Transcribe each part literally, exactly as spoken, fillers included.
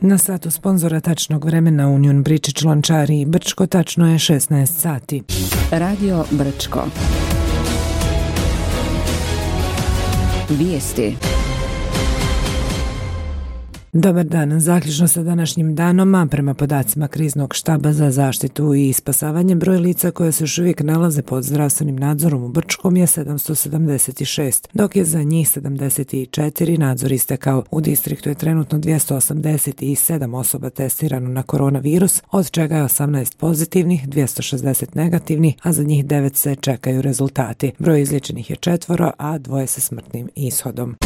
Na satu sponzora tačnog vremena Union Bričić Lončari i Brčko tačno je šesnaest sati. Radio Brčko. Vijesti. Dobar dan. Zaključno sa današnjim danom, a prema podacima Kriznog štaba za zaštitu i spasavanje, broj lica koje se još uvijek nalaze pod zdravstvenim nadzorom u Brčkom je sedamsto sedamdeset šest, dok je za njih sedamdeset četiri nadzor istekao. U distriktu je trenutno dvjesto osamdeset sedam osoba testirano na koronavirus, od čega je osamnaest pozitivnih, dvjesto šezdeset negativnih, a za njih devet se čekaju rezultati. Broj izliječenih je četvoro, a dvoje sa smrtnim ishodom.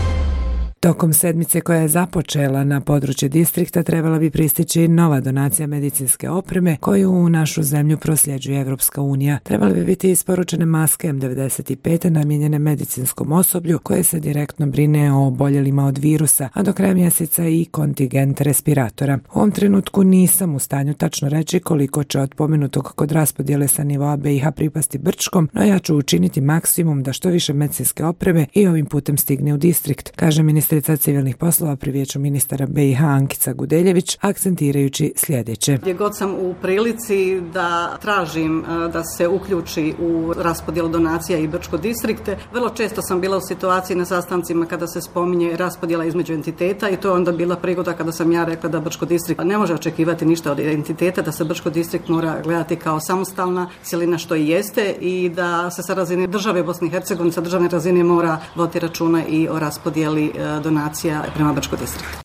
Tokom sedmice koja je započela na području distrikta trebala bi pristići nova donacija medicinske opreme koju u našu zemlju prosljeđuje Evropska unija. Trebali bi biti isporučene maske em devedeset pet namijenjene medicinskom osoblju koje se direktno brine o oboljelima od virusa, a do kraja mjeseca i kontingent respiratora. U ovom trenutku nisam u stanju tačno reći koliko će od pomenutog kod raspodjele sa nivoa be i ha pripasti Brčkom, no ja ću učiniti maksimum da što više medicinske opreme i ovim putem stigne u distrikt, kaže ministar civilnih poslova pri vijeću ministara be i ha Ankica Gudeljević, akcentirajući sljedeće. Gdje god sam u prilici da tražim da se uključi u raspodjelu donacija i Brčko distrikte, vrlo često sam bila u situaciji na sastancima kada se spominje raspodjela između entiteta i to je onda bila prigoda kada sam ja rekla da Brčko distrikt ne može očekivati ništa od entiteta, da se Brčko distrikt mora gledati kao samostalna cjelina što i jeste i da se sa razine države Bosne i Hercegovine, sa državne razine mora voditi računa i o raspodjeli donacija donacija prema Brčko distriktu.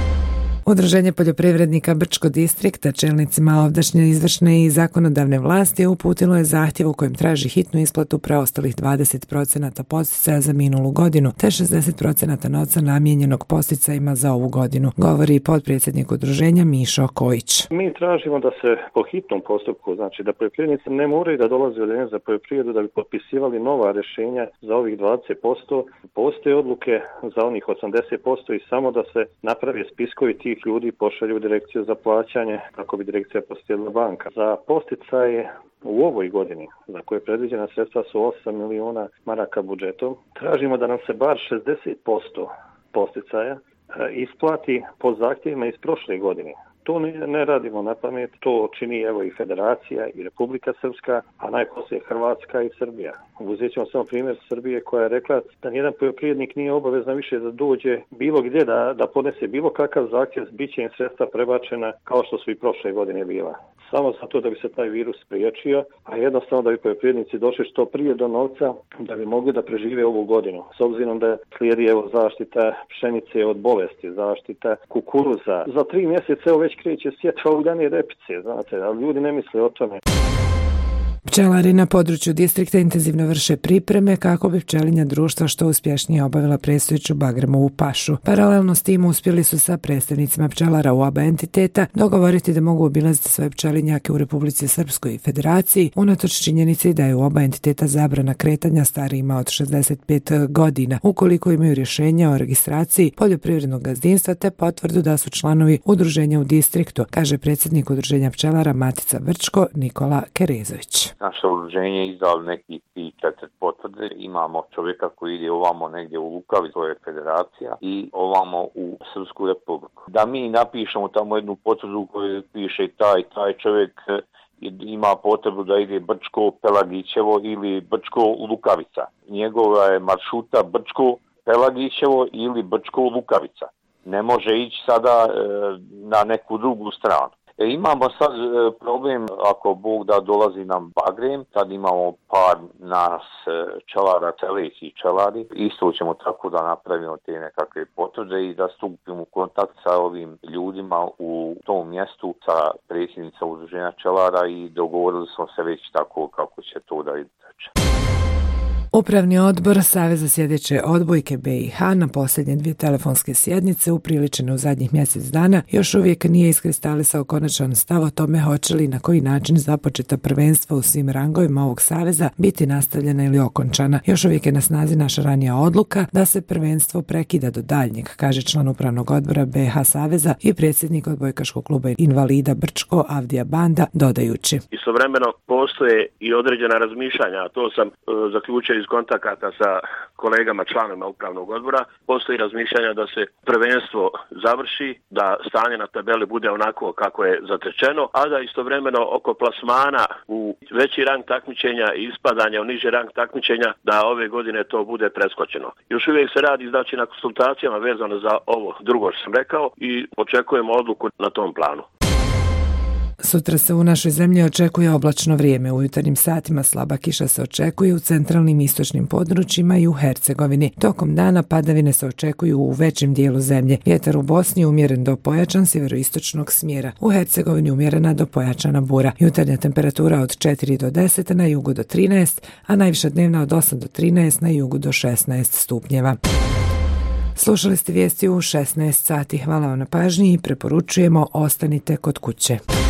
Udruženje poljoprivrednika Brčko distrikta čelnicima ovdašnje izvršne i zakonodavne vlasti uputilo je zahtjev u kojem traži hitnu isplatu preostalih dvadeset posto posticaja za minulu godinu te šezdeset posto novca namijenjenog posticajima za ovu godinu, govori potpredsjednik udruženja Mišo Kojić. Mi tražimo da se po hitnom postupku, znači da poljoprivrednici ne moraju da dolaze u Odjeljenje za poljoprivredu da bi potpisivali nova rješenja za ovih dvadeset posto. Postoje odluke za onih osamdeset posto i samo da se napravi spiskovi tih ljudi pošalju u direkciju za plaćanje kako bi direkcija proslijedila banka. Za posticaje u ovoj godini, za koje je predviđena sredstva su osam miliona maraka budžetom, tražimo da nam se bar šezdeset posto posticaja isplati po zahtjevima iz prošle godine. To ne, ne radimo na pamet, to čini evo i Federacija i Republika Srpska, a najposlije Hrvatska i Srbija. Uzet ćemo samo primjer Srbije koja je rekla da nijedan poljoprivrednik nije obavezan više da dođe bilo gdje da, da podnese bilo kakav zahtjev, bit će im sredstva prebačena kao što su i prošle godine bila. Samo zato da bi se taj virus spriječio, a jednostavno da bi poljoprivrednici došli što prije do novca da bi mogli da prežive ovu godinu. S obzirom da slijedi evo zaštita pšenice od bolesti, zaštita kukuruza. Za tri mjeseca evo već kreće sjetva uljane repice, znate, ali ljudi ne misle o tome. Pčelari na području distrikta intenzivno vrše pripreme kako bi pčelinja društva što uspješnije obavila predstojeću Bagremovu pašu. Paralelno s tim uspjeli su sa predstavnicima pčelara u oba entiteta dogovoriti da mogu obilaziti svoje pčelinjake u Republici Srpskoj i Federaciji, unatoč činjenici da je u oba entiteta zabrana kretanja starijima od šezdeset pet godina, ukoliko imaju rješenje o registraciji poljoprivrednog gazdinstva te potvrdu da su članovi udruženja u distriktu, kaže predsjednik udruženja pčelara Matica Brčko Nikola Kerezović. Naše udruženje izdali neki ti četiri potvrde. Imamo čovjeka koji ide ovamo negdje u Lukavi, to je Federacija, i ovamo u Srpsku republiku. Da mi napišemo tamo jednu potvrdu koju piše taj, taj čovjek ima potrebu da ide Brčko Pelagićevo ili Brčko Lukavica. Njegova je maršruta Brčko Pelagićevo ili Brčko Lukavica. Ne može ići sada e, na neku drugu stranu. E, imamo sad e, problem, ako Bog da dolazi nam Bagrem, tad imamo par nas e, čelara, teleći čelari. Isto ćemo tako da napravimo te nekakve potvrde i da stupimo u kontakt sa ovim ljudima u tom mjestu, sa predsjednicom udruženja čelara i dogovorili smo se već tako kako će to da ide. Upravni odbor Saveza sjedeće odbojke be i ha na posljednje dvije telefonske sjednice upriličene u zadnjih mjesec dana još uvijek nije iskristalisao konačan stav o tome hoće li na koji način započeta prvenstva u svim rangovima ovog saveza biti nastavljena ili okončana. Još uvijek je na snazi naša ranija odluka da se prvenstvo prekida do daljnjeg, kaže član upravnog odbora be i ha Saveza i predsjednik odbojkaškog kluba invalida Brčko Avdija Banda, dodajući. Istovremeno postoje i određena razmišljanja, a to sam e, zaključio iz kontakata sa kolegama članovima upravnog odbora postoji razmišljanja da se prvenstvo završi, da stanje na tabeli bude onako kako je zatečeno, a da istovremeno oko plasmana u veći rang takmičenja i ispadanja u niži rang takmičenja da ove godine to bude preskočeno. Još uvijek se radi znači na konsultacijama vezano za ovo drugo što sam rekao i očekujemo odluku na tom planu. Sutra se u našoj zemlji očekuje oblačno vrijeme. U jutarnjim satima slaba kiša se očekuje u centralnim i istočnim područjima i u Hercegovini. Tokom dana padavine se očekuju u većem dijelu zemlje. Vjetar u Bosni umjeren do pojačan sjeveroistočnog smjera. U Hercegovini umjerena do pojačana bura. Jutarnja temperatura od četiri do deset, na jugu do trinaest, a najviša dnevna od osam do trinaest, na jugu do šesnaest stupnjeva. Slušali ste vijesti u šesnaest sati. Hvala vam na pažnji i preporučujemo ostanite kod kuće.